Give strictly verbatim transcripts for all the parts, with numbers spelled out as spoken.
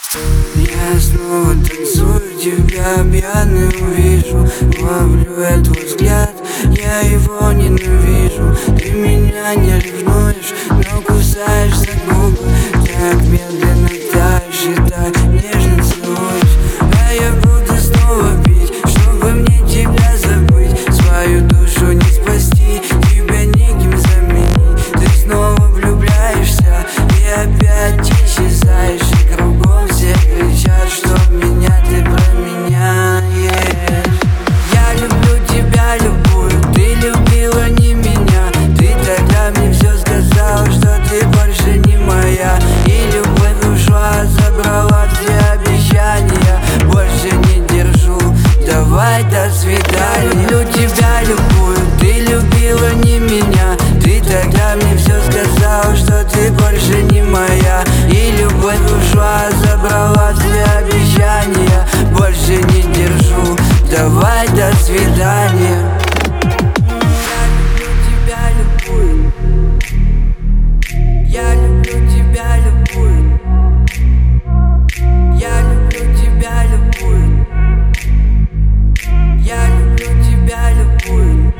Я снова танцую, тебя пьяным вижу. Ловлю я твой взгляд, я его ненавижу. Ты меня не ревнуешь, но кусаешь за губы. Так медленно таешь и так нежно целуешь. А я буду снова пить, чтобы мне тебя забыть. Свою душу не спасти, тебя неким заменить. Ты снова влюбляешься и опять исчезаешь. И кругом все кричат, что меня ты променяешь. Я люблю тебя, любую, ты любила не меня. Ты тогда мне все сказала, что ты больше не моя. И любовь ушла, забрала все обещания. Больше не держу, давай до свидания. Люблю тебя, любую, ты любила не меня. Ты тогда мне все сказала, что ты больше не моя. И любовь ушла, забрала все обещания. Больше не держу, давай до свидания. Я люблю тебя, любую. Я люблю тебя, любую. Я люблю тебя, любую.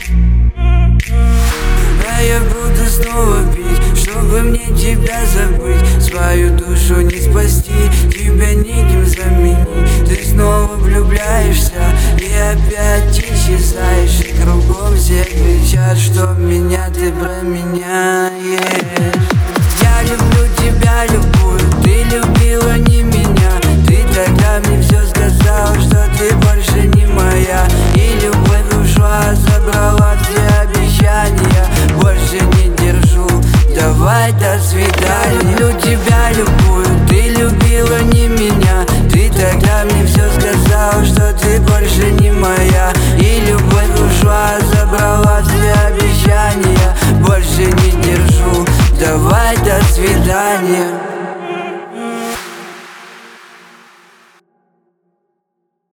А я буду снова пить, чтобы мне тебя забыть. Свою душу не спасти, тебя неким заменить. Ты снова влюбляешься и опять исчезаешь. И кругом все кричат, что меня ты променяешь. Я люблю тебя, любую, ты любила не меня. Ты тогда мне все сказала, что ты больше не моя. И любовь ушла, забрала все обещания. Больше не держу, давай до свидания. Люблю тебя, любую, ты любила не меня. Ты тогда мне все сказала, что ты больше не моя.